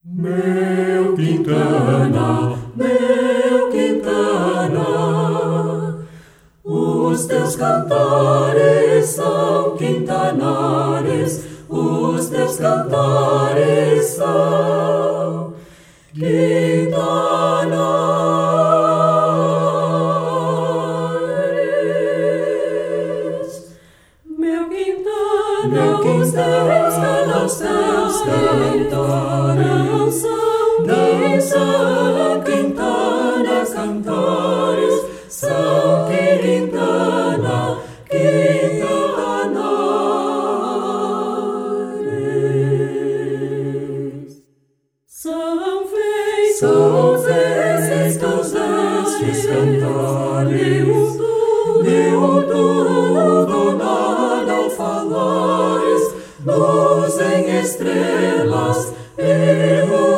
Meu Quintana, os teus cantares são quintanares, os teus cantares são quintanares. Meu Quintana, os teus cantares não são quintanas, cantares, são quintanares. São feitos estes cantares, do nada ao falares, luz em estrelas e no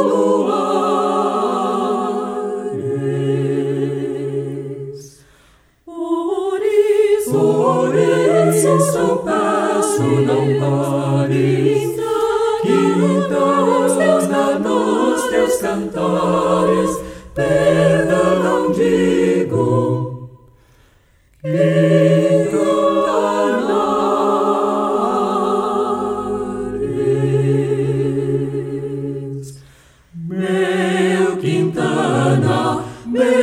luares. Por isso peço, não pares, quinta nos teus cantares, perdão digo, quintanares.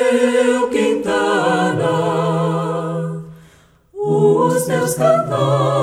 Meu Quintana, os teus cantares